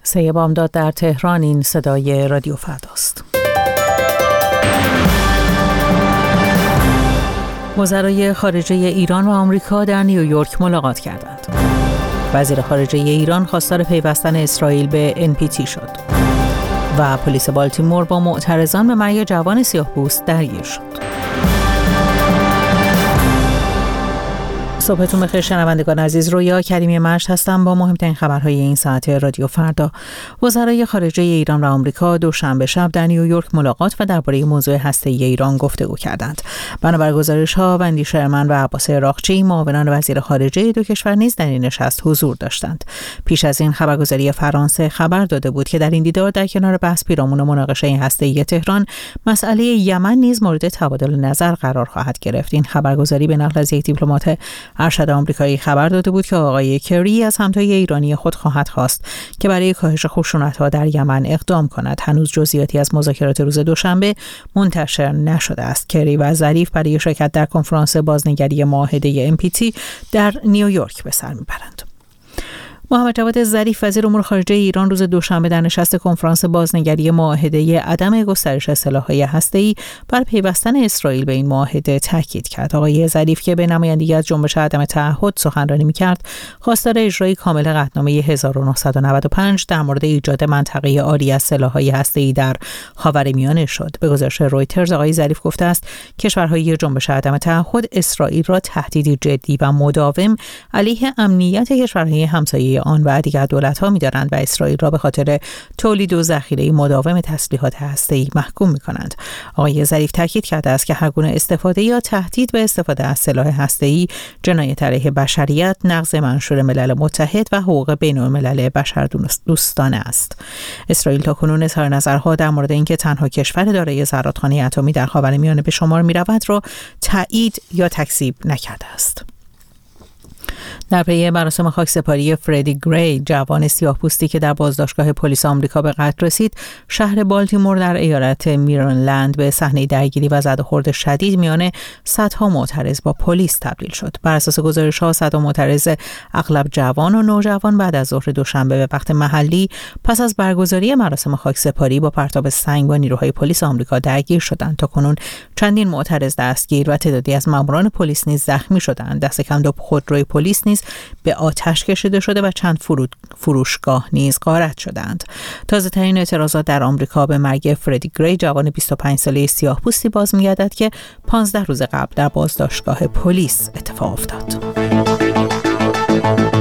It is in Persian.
سه بامداد در تهران. این صدای رادیو فرداست. وزرای خارجه ایران و آمریکا در نیویورک ملاقات کردند. وزیر خارجه ایران خواستار پیوستن اسرائیل به NPT شد و پلیس بالتیمور با معترضان به مرگ جوان سیاه‌پوست درگیر شد. صبحتون بخیر شنوندگان عزیز، رویا کریمی مشت هستم با مهمترین خبرهای این ساعت رادیو فردا. وزرای خارجه ایران و آمریکا دوشنبه شب در نیویورک ملاقات و درباره موضوع هسته‌ای ایران گفتگو کردند. بنابر گزارش‌ها وندی شرمن و عباس عراقچی، معاونان وزیر خارجه دو کشور نیز در این نشست حضور داشتند. پیش از این خبرگزاری فرانسه خبر داده بود که در این دیدار در کنار بحث پیرامون مناقشه هسته‌ای تهران، مسئله یمن نیز مورد تبادل نظر قرار خواهد گرفت. این خبرگزاری به نقل از یک دیپلمات ارشد آمریکایی خبر داده بود که آقای کری از همتای ایرانی خود خواهد خواست که برای کاهش خشونت‌ها در یمن اقدام کند. هنوز جزئیاتی از مذاکرات روز دوشنبه منتشر نشده است. کری و ظریف برای شرکت در کنفرانس بازنگری معاهده NPT در نیویورک به سر میبرند. محمد جواد ظریف وزیر امور خارجه ایران روز دوشنبه در نشست کنفرانس بازنگری معاهده عدم گسترش سلاح‌های هسته‌ای بر پیوستن اسرائیل به این معاهده تاکید کرد. آقای ظریف که به نمایندگی از جنبش عدم تعهد سخنرانی می‌کرد، خواستار اجرای کامل قطعنامه 1995 در مورد ایجاد منطقه عاری از سلاح‌های هسته‌ای در خاورمیانه شد. به گزارش رویترز آقای ظریف گفته است کشورهای جنبش عدم تعهد اسرائیل را تهدیدی جدی و مداوم علیه امنیت کشورهای همسایه آن و دیگر دولت‌ها می‌دارند و اسرائیل را به خاطر تولید و ذخیره مداوم تسلیحات هسته‌ای محکوم می‌کنند. آقای ظریف تاکید کرده است که هر گونه استفاده یا تهدید به استفاده از سلاح هسته‌ای جنایت علیه بشریت، نقض منشور ملل متحد و حقوق بین‌الملل بشردوستانه است. اسرائیل تاکنون اظهار نظرها در مورد اینکه تنها کشور دارای زرادخانه اتمی در خاورمیانه به شمار می‌رود را تایید یا تکذیب نکرده است. در پی مراسم خاکسپاری فردی گری، جوان سیاه‌پوستی که در بازداشتگاه پلیس آمریکا به قتل رسید، شهر بالتیمور در ایالت میریلند به صحنه درگیری و زد و خورد شدید میان صدها معترض با پلیس تبدیل شد. بر اساس گزارش‌ها صدها معترض اغلب جوان و نوجوان بعد از ظهر دوشنبه به وقت محلی پس از برگزاری مراسم خاکسپاری با پرتاب سنگ با نیروهای پلیس آمریکا درگیر شدند. تاکنون چندین معترض دستگیر و تعدادی از ماموران پلیس نیز زخمی شدند. دست کم دو خودروی پلیس نیز به آتش کشیده شده و چند فروشگاه نیز غارت شدند. تازه ترین اعتراضات در آمریکا به مرگ فردی گری، جوان 25 ساله سیاه‌پوستی باز می‌گردد که 15 روز قبل در بازداشتگاه پلیس اتفاق افتاد.